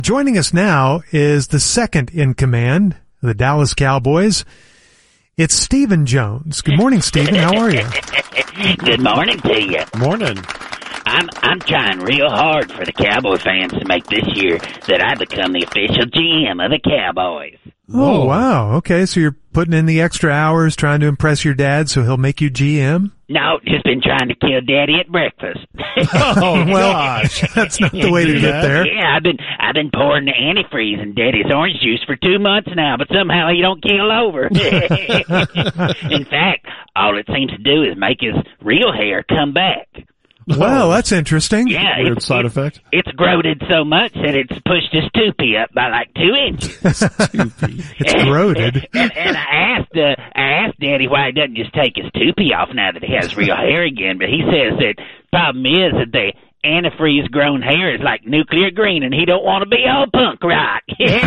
Joining us now is the second in command of the Dallas Cowboys. It's Stephen Jones. Good morning, Stephen. How are you? Good morning to you. Morning. I'm trying real hard for the Cowboy fans to make this year that I become the official GM of the Cowboys. Oh, wow. Okay, so you're putting in the extra hours trying to impress your dad so he'll make you GM? No, just been trying to kill Daddy at breakfast. Oh, Well, gosh. that's not the way to get there. Yeah, I've been pouring the antifreeze in Daddy's orange juice for 2 months now, but somehow he don't keel over. In fact, all it seems to do is make his real hair come back. Well, that's interesting. Yeah, Weird side effect. It's growed so much that it's pushed his toopy up by like 2 inches. It's corroded. And I asked Daddy why he doesn't just take his toopy off now that he has real hair again, but he says that problem is that the antifreeze grown hair is like nuclear green and he don't want to be all punk rock.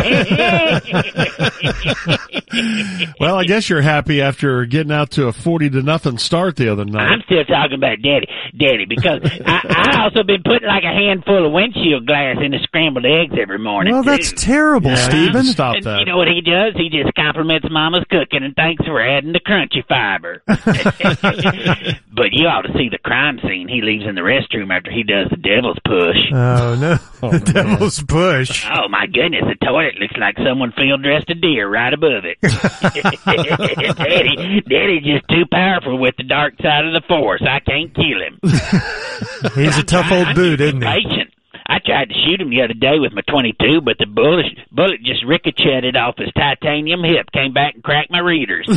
Well, I guess you're happy after getting out to a 40-0 start the other night. I'm still talking about Daddy, because I also been putting like a handful of windshield glass in the scrambled eggs every morning. Well, that's too. terrible, Yeah, Stephen. Stop And that. you know what he does? He just compliments Mama's cooking and thanks for adding the crunchy fiber. But you ought to see the crime scene he leaves in the restroom after he does the devil's push. Oh, no. The man. devil's push. Oh, my goodness, the toilet looks like someone field-dressed a deer right above it. Daddy's just too powerful with the dark side of the force. I can't kill him. He's a tough old boot, isn't he? Patient. I tried to shoot him the other day with my .22, but the bullet just ricocheted off his titanium hip, came back and cracked my readers.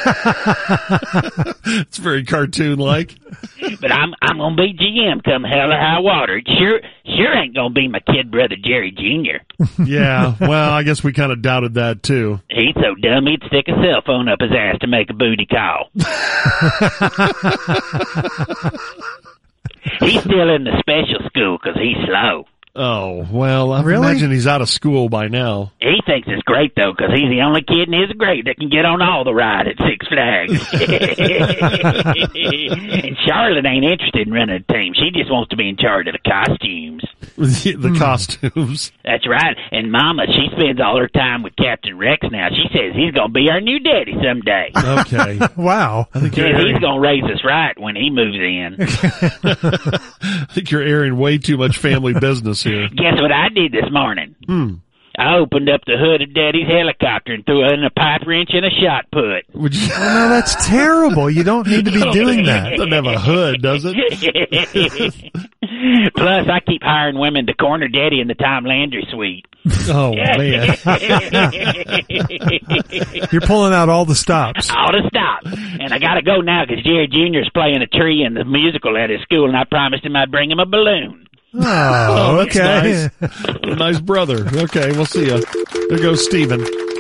It's very cartoon-like. But I'm gonna be GM come hell or high water. It sure ain't gonna be my kid brother Jerry Jr. Yeah, well, I guess we kind of doubted that, too. He's so dumb he'd stick a cell phone up his ass to make a booty call. He's still in the special school 'cause he's slow. Oh, well, I Really? imagine he's out of school by now. He thinks it's great, though, 'cause he's the only kid in his grade that can get on all the ride at Six Flags. And Charlotte ain't interested in running a team. She just wants to be in charge of the costumes. The costumes. That's right. And Mama, she spends all her time with Captain Rex now. She says he's going to be our new daddy someday. Okay. Wow. I think Says you're he's airing, going to raise us right when he moves in. I think you're airing way too much family business here. Guess what I did this morning? I opened up the hood of Daddy's helicopter and threw in a pipe wrench and a shot put. Would you? No, that's terrible. You don't need to be doing It that. doesn't have a hood, does it? Plus, I keep hiring women to corner Daddy in the Tom Landry suite. Oh, man. You're pulling out all the stops. All to stop. And I got to go now because Jerry Jr. is playing a tree in the musical at his school, and I promised him I'd bring him a balloon. Oh, That's okay. nice. Nice brother. Okay, we'll see ya. There goes Stephen.